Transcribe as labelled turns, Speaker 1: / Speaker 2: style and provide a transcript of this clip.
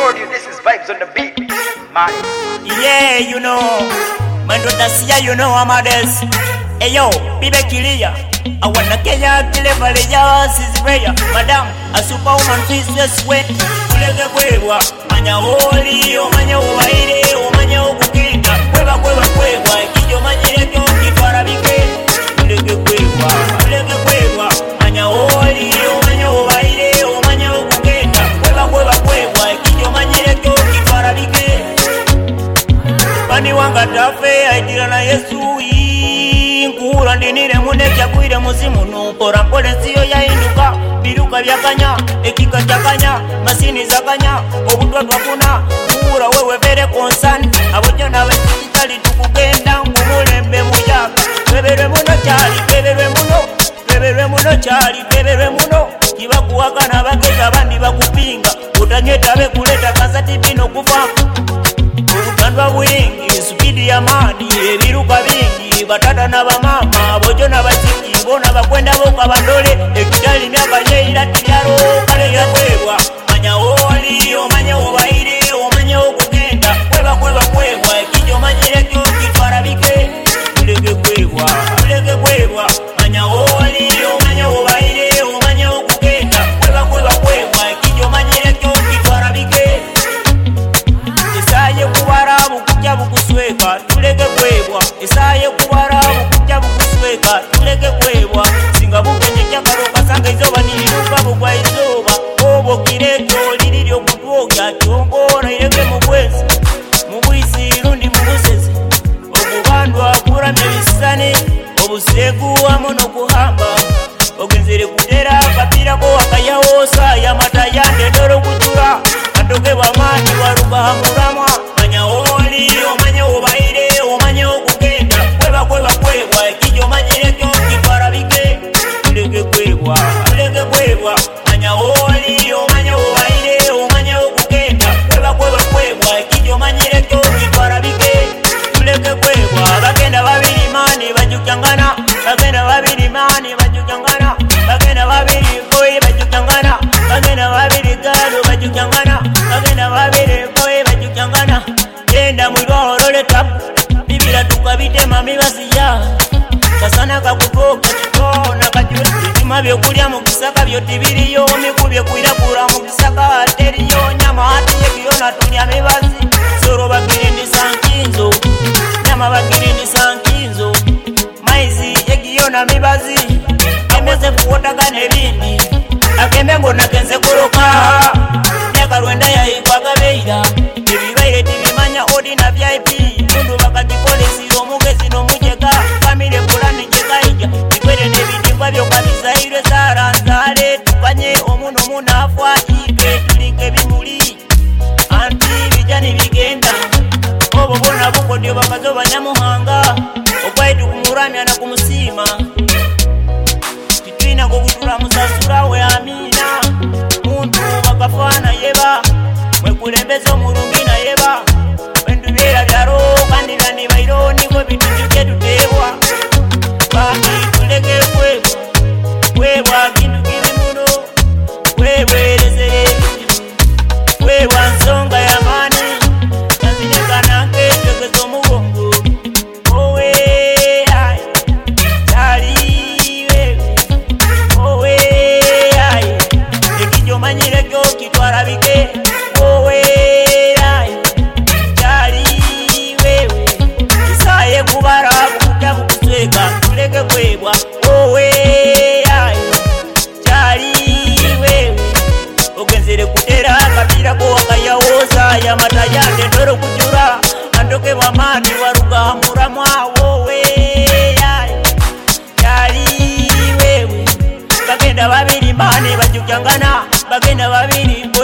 Speaker 1: told you this is vibes on the beat, man.
Speaker 2: Yeah, you know, Mando Dacia, you know Amadeus. Hey yo, Bibe Kilia, I wanna Kenya, Kilevale, is rare. Madam, a superwoman feels this way. Kulega Kwewa, Manya Holi, O Manya Waide, O Manya Okukita, Kweva Kweva Kweva, Kijo Manya Kifara Bike, Kulega Kwewa, Manya Holi, O Manya Waide, O Manya Okukita, Kweva Kweva Kweva, Kijo Manya Kifara Bike. Bani wanga tafe, aitira na Yesu Nkura ndinire munekya kuire muzimu nukora mpole siyo ya induka biruka byakanya ekika kyakanya masini zakanya obutwa twakuna nkura wewe vere concern abojana bakitali tukugenda ngumulembe muyaka bebere muno cyali bebere muno kibakuwakana bageza abandi bakupinga utanyeta be kuleta kasati bino kufa ubutandwa bwingi speed ya mani ebiruka bingi batata na bamama bojo na basiki bona bakwenda boka bandole ekitali myaka yeira tiaro kale yakwebwa manya oli omanya obaire omanya okugenda kweba ekijo manyire kyo kitwara bike kulege kwebwa manya oli omanya obaire omanya okugenda kweba ekijo manyire kyo kitwara bike isaye kubara bukujja bukusweka tulege kwebwa isaye kubara bukujja bukusweka tulege kwebwa singa bukenye kyakaroka sanga izoba niliruka bugwa izoba obo kireto liliryo kutwogya kyongora irege mubwezi mubwisi rundi mubusezi okubandwa kuramya bisane obusegu amono kuhamba ogenzere kutera kapira ko akayawosa ya matayande doro kutura andoke bamani warubahamuramwa manya oli omanya obaire omanya okugenda kweba ekijo manyire kyo kitwara bike tulege kwebwa manya oli omanya obaire omanya okugenda kweba ekijo manyire kyo kitwara bike tulege kwebwa bagenda babiri mani bajukyangana bagenda babiri mani bajukyangana bagenda babiri boy bajukyangana bagenda babiri galo bajukyangana bagenda babiri boy bajukyangana yenda mwiro leta bibira tukabitema mibasiya kasana kakutoka kitona kajura bitima byokulya mu kisaka byotibiriyo mikubye kwiragura mu kisaka ateriyo nyama hati yekiona tunya mibazi soro bagirindi sankinzo nyama bagirindi sankinzo maizi yekiona mibazi ameze kuota kanebindi akembe ngona kenze kuroka nyaka rwenda yaikwaga beira ebibaire tibimanya odi na VIP mundu bakatikolesi omugezi nomujega family kulani jekaija ikwere nebidingwa byokabizaire zaranzale tukanye omuno munafwa ibe tulinge bimuli anti bijani bigenda obo bona bukodyo bakazoba nyamuhanga okwaitu kumuramya na kumusima kitwina kokutula musasura we amina muntu bakafana yeba mwekulembeza omulungi na yeba wendubera byaro kandi bani baironi ko bitujje tutebwa bani tulege kwebwa kintu kiri muno kwebwereze kwebwa nsonga ya mani kazinyekana nketegezo mugongo owe ai taliwe owe ai ekijo manyire kyo kitwara bike owe ai taliwe isaye kubara bukujja bukusweka tulege kwebwa owe ai taliwe ogenzere kutera kapira ko akayawoza ya matayande ndoro kujura andoke bamani waruga muramwa wowe ai taliwe bagenda babiri mani bajukyangana bagenda babiri